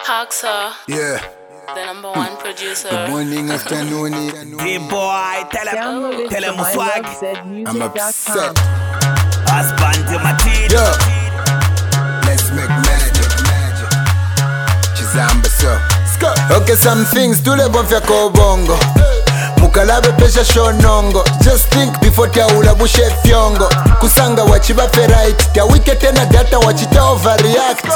Haxa, Yeah. the number one producer. Good morning, afternoon. Hey boy, tell Download it him from swag. I'm upset. Husband to my teeth. Yo. Let's make magic. Chizamba so. Okay, some things tule bonfya ko bongo. Mukalabe pesha shonongo. Just think before ula bushe fyongo. Kusanga wachiba ferite. Tia wike tena data wachita overreact.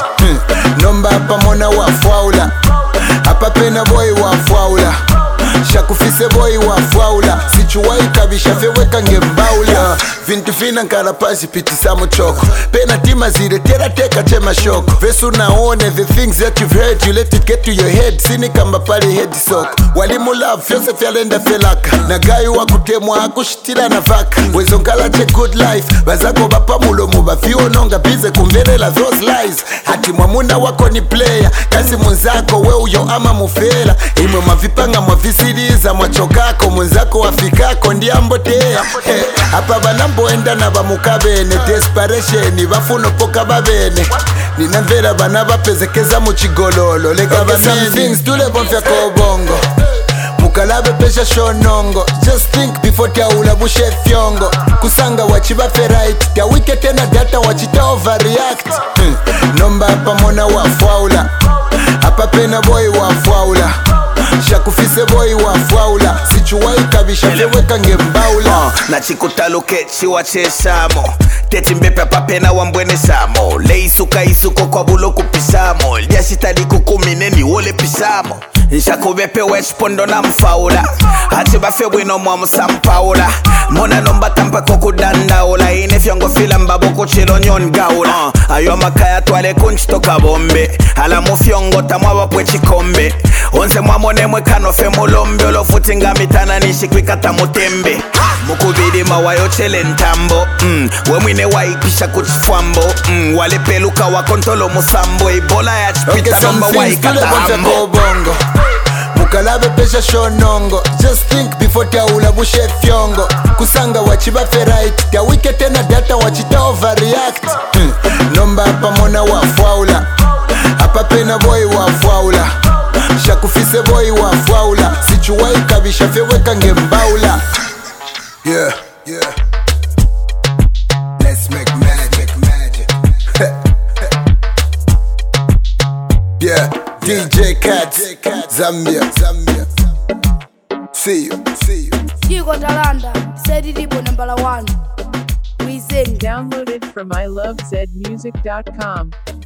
Nomba hapa mona wafaula. Hapa pena boy wafaula. Shakufise boy wafaula. Sichuwai kabisha feweka ngembaula. Vintu fina nkarapasi pitisa muchoko. Pena tima zire tera teka tema shoko. Vesu naone the things that you've heard. You let it get to your head. Sini kamba pali head soko. Walimu love fyose fyalenda felaka. Na gayu wakutemwa akushitila na vaka. Wezo nkalache good life. Bazako bapa mulomu bafio nonga bize kumverela those lies. Hati mwamuna wako ni player. Kasi munzako we uyo ama mufela. Imwe mavipanga mwavisiriza mwachokako. Munzako wafikako ndiambotea. Hapa banamboenda na bamukabene. Desperation bafuno poka babene. Ninamvera bana bapezekeza muchigololo. Lega okay, some things tule bonfya ko bongo. Mukalabe pesha shonongo. Just think before ula bushe fyongo. Kusanga wachiba ferite. Tia wike tena data wachita overreact. Nomba hapa mona wafaula. Hapa pena boy wafaula. Shakufise boy wafaula. Sichuwai kabisha feweka ngembaula. Na chikutaluke chiwa cheshamo. Teti mbepe papena wambwene samo. Leisuka isuko kwa bulo kupisamo. Liashitali kukumine ni wole pisamo. Nshakubebe weshpondo na mfaula. Hati bafewe no mwa musampaula. Mona nomba tampa kukudandaula. Ine fyongo fila mbabo kuchilo nyon gaula. Ayo makaya tuale kunchitoka bombe. Ala mufyongo tamwa wapwe chikombe. Onse mwamone mwekano fe mulombe. Olofuti nga mitana nishikwika tamutembe. Mukubidi mawayo chele ntambo. We mwine waipisha kuchifwambo. Wale peluka wakontolo musambo. Ibola ya chipita nomba waikata hambo. Mukalabe pesha shonongo. Just think before ula bushe fyongo. Kusanga wachiba ferite. Tia wike tena data wachita overreact. Nomba hapa mona wafaula. Hapa pena boy wafaula. Shakufise boy wafaula. Sichuwai kabisha feweka ngembaula. Yeah. Let's make magic. Yeah. DJ Cats, Zambia. See you. Chico Talanda, said it number one. We sing. Download it from ilovezmusic.com.